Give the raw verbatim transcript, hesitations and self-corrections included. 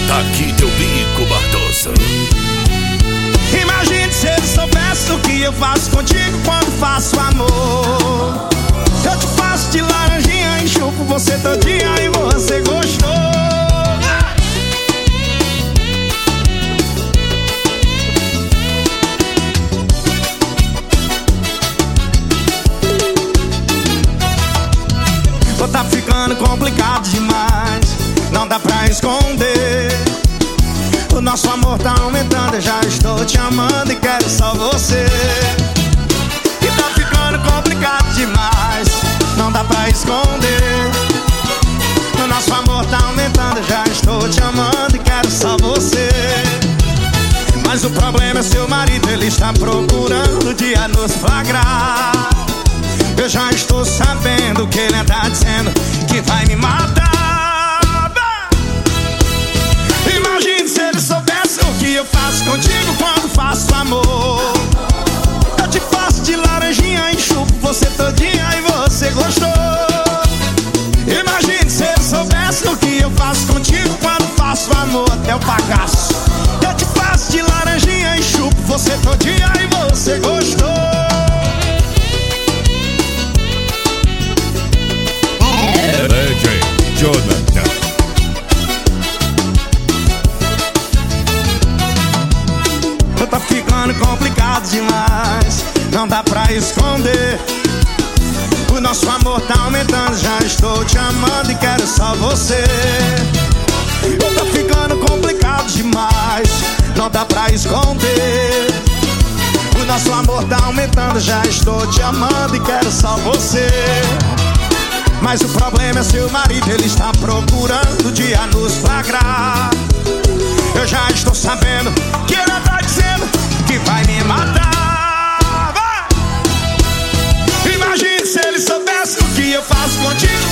Tá aqui teu bico, Bardoso. Imagine se ele soubesse o que eu faço contigo quando faço amor. Eu te faço de laranjinha, enxupo você todinha e você gostou. Pô, tá ficando complicado demais, não dá pra esconder. O nosso amor tá aumentando, eu já estou te amando e quero só você. E tá ficando complicado demais, não dá pra esconder. O nosso amor tá aumentando, eu já estou te amando e quero só você. Mas o problema é seu marido, ele está procurando o dia nos flagrar. Eu já estou sabendo que ele tá dizendo que vai me matar. Imagine se ele soubesse o que eu faço contigo quando faço amor. Eu te faço de laranjinha, enxupo você todinha e você gostou. Imagine se ele soubesse o que eu faço contigo quando faço amor. Até o bagaço. Eu te faço de laranjinha, enxupo você todinha e você gostou. D J Jonathan. Tá ficando complicado demais, não dá pra esconder. O nosso amor tá aumentando, já estou te amando e quero só você. Tá ficando complicado demais, não dá pra esconder. O nosso amor tá aumentando, já estou te amando e quero só você. Mas o problema é seu marido, ele está procurando o dia nos flagrar. Eu já estou sabendo que ele tá dizendo que vai me matar. Vai! Imagine se ele soubesse o que eu faço contigo